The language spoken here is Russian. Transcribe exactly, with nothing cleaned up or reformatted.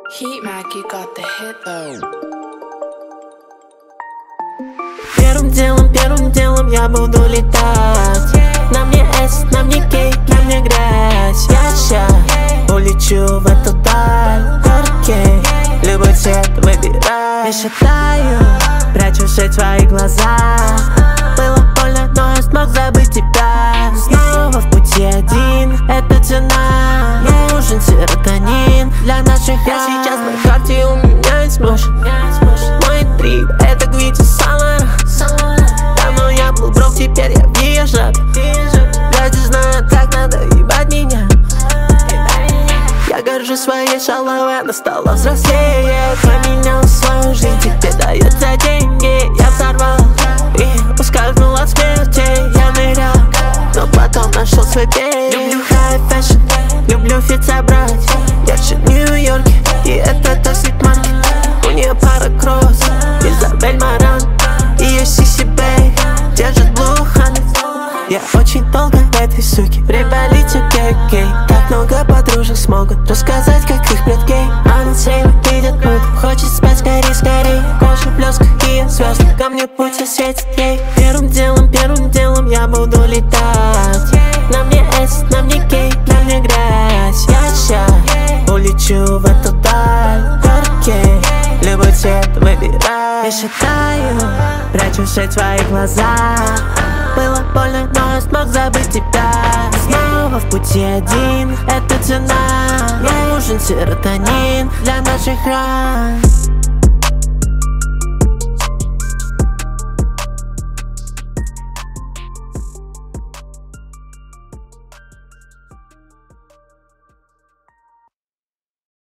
Heat Mac, you got the hit though. Первым делом, первым делом я буду летать. На мне S, на мне кейк, на мне грязь. Я ща улечу в эту даль. Окей, любой цвет выбирай. Я считаю, прячусь в твои глаза. Было больно, но я смог забыть тебя. Снова в пути один, это цена. Нужен серотонин для наших ран. Я сейчас на карте, у меня есть муж. Мой трип, это Гвити Самара. Давно я был брок, теперь я вижу. Люди знают, как надо ебать меня. Я горжусь своей шалавой, она стала взрослее. Поменял свою жизнь, теперь дает за деньги. Я взорвал и ускользнул от смерти. Я нырял, но потом нашел свой берег. Люблю high fashion, люблю фит собрать. Я в Нью-Йорке, и это тосит маркет. У нее пара кросс, Изабель Маран. Ее Сиси Бэй держит Blue Honey. Я очень долго в этой суке. Приболите гей-гей. Так много подружек смогут рассказать, как их брат гей. Она сейвы видит муд, хочет спать скорей, скорей. Кожа в блесках и звезд, ко мне путь осветит ей. Первым делом, первым делом я буду летать. На мне S, на мне кейк, на мне грязь. Я ща улечу в эту даль. Окей, любой цвет выбирай. Я считаю, прячусь в твои глаза. Было больно, но я смог забыть тебя. Снова в пути один, это цена. Нужен серотонин для наших ран.